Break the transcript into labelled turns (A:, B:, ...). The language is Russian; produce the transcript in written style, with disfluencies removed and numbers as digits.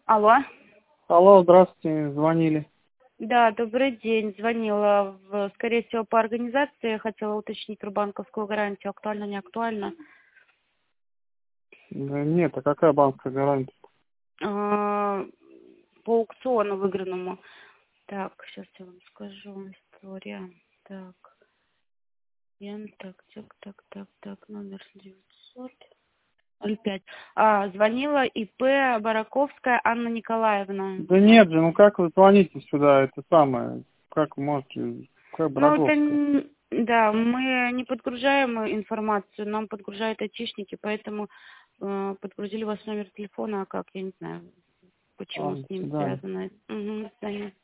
A: Алло.
B: Алло, здравствуйте, звонили.
A: Да, добрый день. Звонила, скорее всего, по организации. Хотела уточнить про банковскую гарантию. Актуально, не актуально?
B: Да нет, а какая банковская гарантия?
A: А, По аукциону выигранному. Так, сейчас я вам скажу. История. Так. Так. Номер 900. 05. Звонила ИП Бараковская Анна Николаевна.
B: Да нет же, ну как вы звоните сюда, это самое, как вы можете, какая
A: Ну, это,
B: Браговская?
A: да, мы не подгружаем информацию, нам подгружают айтишники, поэтому подгрузили ваш номер телефона, а как, я не знаю, почему
B: Ладно,
A: с
B: до
A: ним
B: свидания.
A: связано. Угу, до свидания.